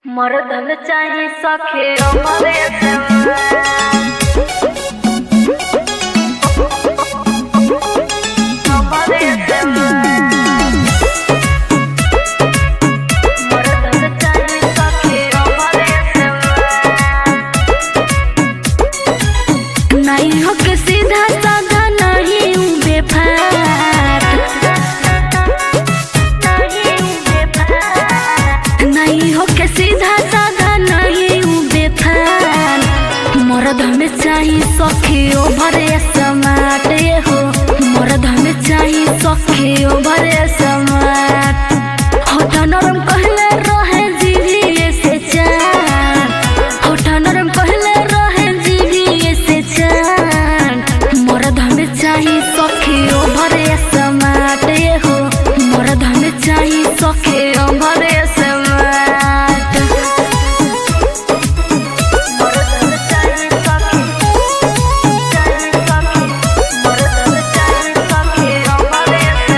मर्दन चाही सखे हमरे से नहीं हो के सीधा साधा नहीं बेफाट नहीं हो के सीधा साधा नहीं बेफाट मर्द में चाहिए सखी ओभर समाट हो मर्द में चाहिए सखी ओभर समाट होठ नरम कहले रहे जीभी से चार होठ नरम कहले रहे जीभी से चार मर्द में चाहिए सखी ओभर समाट हो मर्द में चाहिए सखी ओभर समाट मर्द में चाहिए सखी मर्द में चाहिए सखी ओभर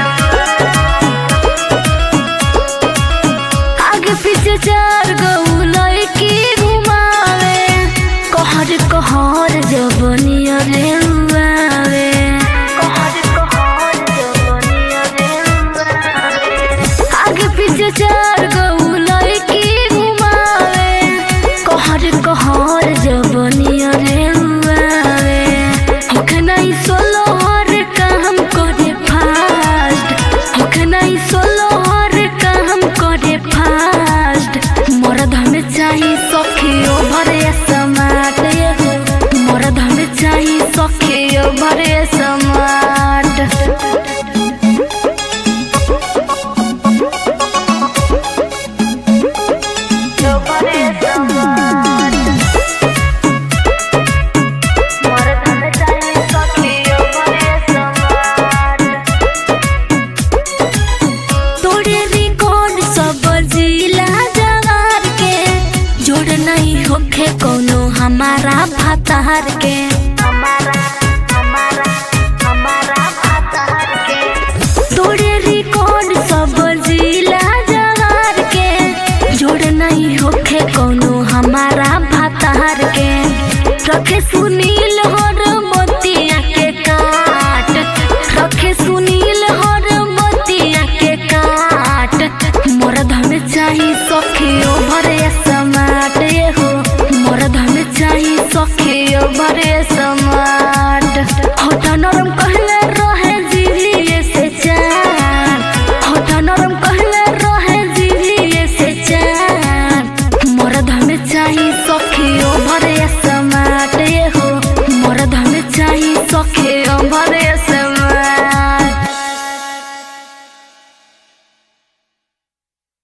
आगे पीछे चार गो लड़की घुमावे कहर कहर जबनिया रे उआवे कहर कहर जबनिया रे उआवे आगे पीछे चार गो लड़की घुमावे कहर कहर जबनिया रे उआवे होखे नहीं सोलो हर काम करे फास्ट होखे नहीं सोलो हर काम करे फास्ट मर्द में चाहिए सखी ओभर समाट हो मर्द में चाहिए सखी ओभर समाट मर्द में चाहिए सखी ओभर समाट तोड़े रिकॉर्ड सब जिला जवार के जोड़ नहीं होखे कोनो हमारा भातार के हमारा भातार के तोड़े रिकॉर्ड सब जिला जवार के जोड़ नहीं होखे कोनो हमारा भातार के रखे